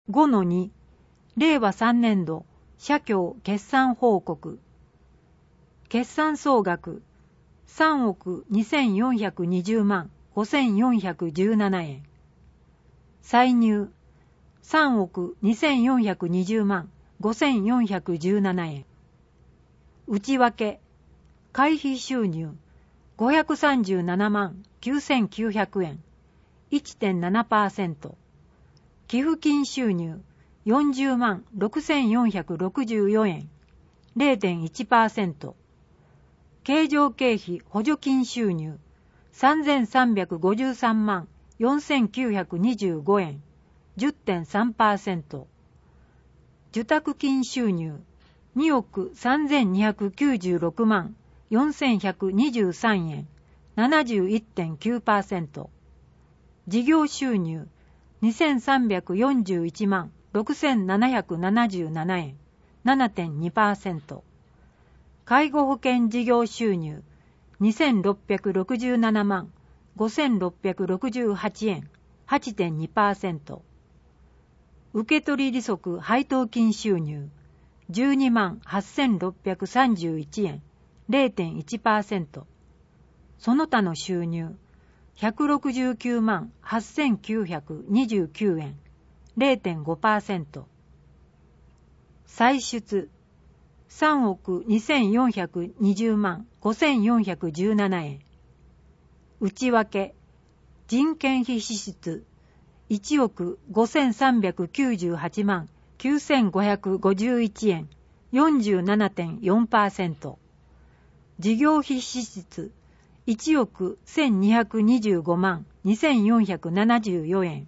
5-2 令和3年度社協決算報告。決算総額3億2420万5417円。歳入3億2420万5417円。内訳会費収入537万9900円 1.7%。寄付金収入40万6464円 0.1%。経常経費補助金収入3353万4925円 10.3%。受託金収入2億3296万4123円 71.9%。事業収入2341万6777円 7.2%。介護保険事業収入2667万5668円 8.2%。受取利息配当金収入12万8631円 0.1%。その他の収入169万8929円 0.5%。歳出3億2420万5417円。内訳人件費支出1億5398万9551円 47.4%。事業費支出1億1225万2474円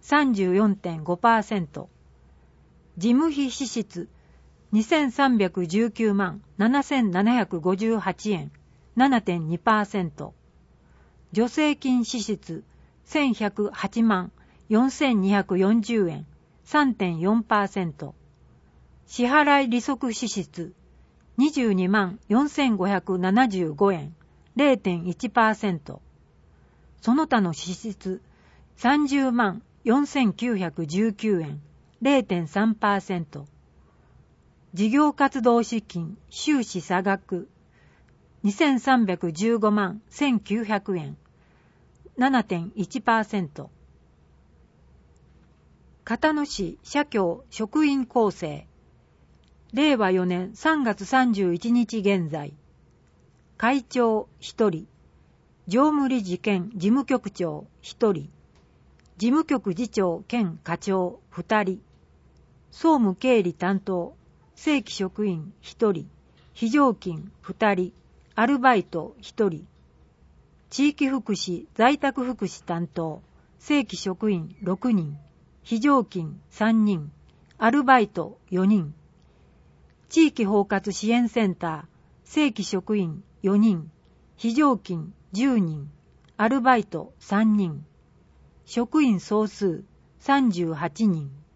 34.5%。事務費支出2319万7758円 7.2%。助成金支出1108万4240円 3.4%。支払い利息支出22万4575円 0.1%。その他の支出30万4919円 0.3%。事業活動資金収支差額2315万1900円 7.1%。片野市社協職員構成令和4年3月31日現在会長1人、常務理事兼事務局長1人、事務局次長兼課長2人、総務経理担当、正規職員1人、非常勤2人、アルバイト1人、地域福祉在宅福祉担当、正規職員6人、非常勤3人、アルバイト4人、地域包括支援センター、正規職員4人、非常勤10人、アルバイト3人、職員総数38人。